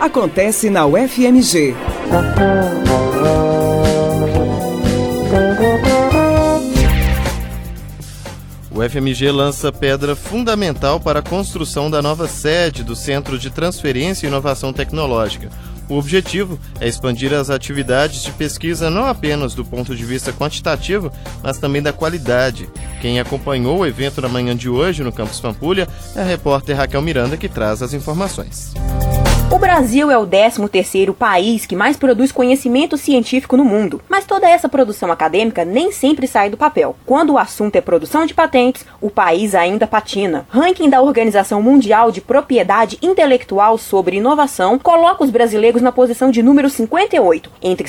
acontece na UFMG. O UFMG lança pedra fundamental para a construção da nova sede do Centro de Transferência e Inovação Tecnológica. O objetivo é expandir as atividades de pesquisa não apenas do ponto de vista quantitativo, mas também da qualidade. Quem acompanhou o evento na manhã de hoje no Campus Pampulha é a repórter Raquel Miranda, que traz as informações. O Brasil é o 13º país que mais produz conhecimento científico no mundo, mas toda essa produção acadêmica nem sempre sai do papel. Quando o assunto é produção de patentes, o país ainda patina. Ranking da Organização Mundial de Propriedade Intelectual sobre Inovação coloca os brasileiros na posição de número 58, entre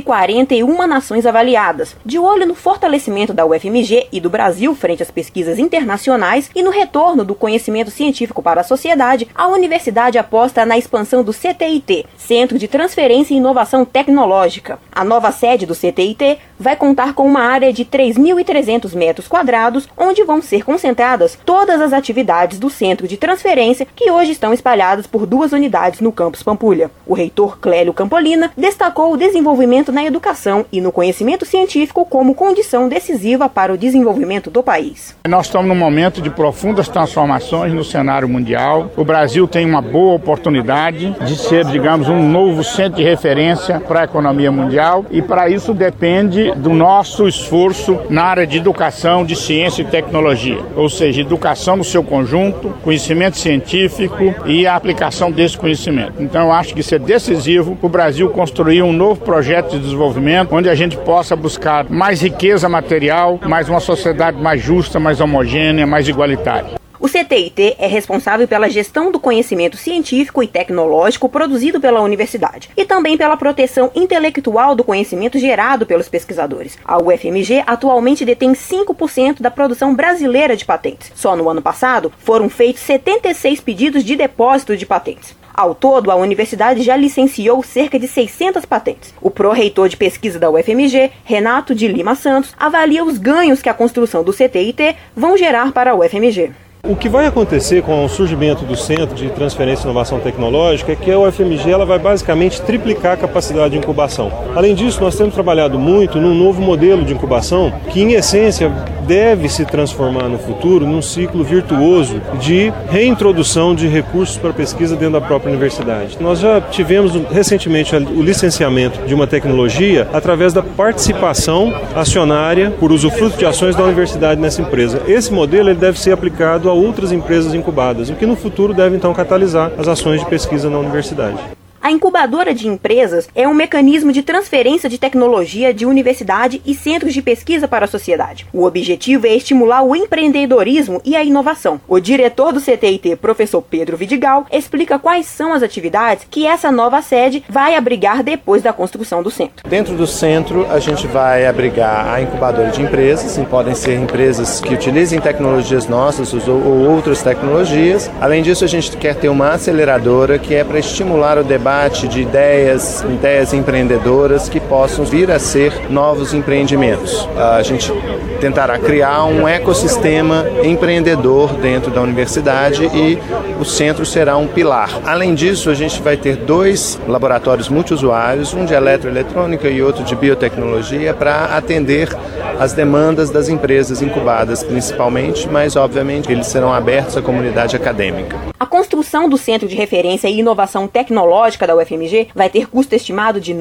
141 nações avaliadas. De olho no fortalecimento da UFMG e do Brasil frente às pesquisas internacionais e no retorno do conhecimento científico para a sociedade, a universidade aposta na expansão do CTIT, Centro de Transferência e Inovação Tecnológica. A nova sede do CTIT vai contar com uma área de 3.300 metros quadrados, onde vão ser concentradas todas as atividades do Centro de Transferência, que hoje estão espalhadas por 2 unidades no Campus Pampulha. O reitor Clélio Campolina destacou o desenvolvimento na educação e no conhecimento científico como condição decisiva para o desenvolvimento do país. Nós estamos num momento de profundas transformações no cenário mundial. O Brasil tem uma boa oportunidade de ser, digamos, um novo centro de referência para a economia mundial, e para isso depende do nosso esforço na área de educação, de ciência e tecnologia, ou seja, educação no seu conjunto, conhecimento científico e a aplicação desse conhecimento. Então eu acho que isso é decisivo para o Brasil construir um novo projeto de desenvolvimento, onde a gente possa buscar mais riqueza material, mais uma sociedade mais justa, mais homogênea, mais igualitária. O CTIT é responsável pela gestão do conhecimento científico e tecnológico produzido pela universidade e também pela proteção intelectual do conhecimento gerado pelos pesquisadores. A UFMG atualmente detém 5% da produção brasileira de patentes. Só no ano passado foram feitos 76 pedidos de depósito de patentes. Ao todo, a universidade já licenciou cerca de 600 patentes. O pró-reitor de pesquisa da UFMG, Renato de Lima Santos, avalia os ganhos que a construção do CTIT vão gerar para a UFMG. O que vai acontecer com o surgimento do Centro de Transferência e Inovação Tecnológica é que a UFMG ela vai basicamente triplicar a capacidade de incubação. Além disso, nós temos trabalhado muito num novo modelo de incubação que, em essência, deve se transformar no futuro num ciclo virtuoso de reintrodução de recursos para pesquisa dentro da própria universidade. Nós já tivemos recentemente o licenciamento de uma tecnologia através da participação acionária por usufruto de ações da universidade nessa empresa. Esse modelo ele deve ser aplicado a outras empresas incubadas, o que no futuro deve então catalisar as ações de pesquisa na universidade. A incubadora de empresas é um mecanismo de transferência de tecnologia de universidade e centros de pesquisa para a sociedade. O objetivo é estimular o empreendedorismo e a inovação. O diretor do CTIT, professor Pedro Vidigal, explica quais são as atividades que essa nova sede vai abrigar depois da construção do centro. Dentro do centro, a gente vai abrigar a incubadora de empresas, podem ser empresas que utilizem tecnologias nossas ou outras tecnologias. Além disso, a gente quer ter uma aceleradora que é para estimular o debate de ideias empreendedoras que possam vir a ser novos empreendimentos. A gente tentará criar um ecossistema empreendedor dentro da universidade e o centro será um pilar. Além disso, a gente vai ter 2 laboratórios multiusuários, um de eletroeletrônica e outro de biotecnologia, para atender as demandas das empresas incubadas principalmente, mas obviamente eles serão abertos à comunidade acadêmica. A construção do Centro de Referência e Inovação Tecnológica da UFMG vai ter custo estimado de R$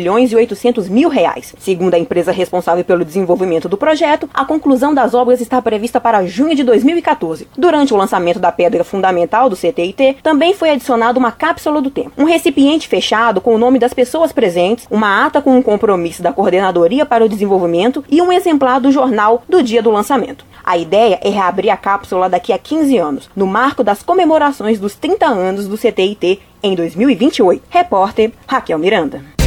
9.800.000. Segundo a empresa responsável pelo desenvolvimento do projeto, a conclusão das obras está prevista para junho de 2014. Durante o lançamento da pedra fundamental do CTIT, também foi adicionada uma cápsula do tempo, um recipiente fechado com o nome das pessoas presentes, uma ata com um compromisso da Coordenadoria para o Desenvolvimento e um exemplar do jornal do dia do lançamento. A ideia é reabrir a cápsula daqui a 15 anos, no marco das comemorações dos 30 anos do CTIT em 2028. Repórter Raquel Miranda.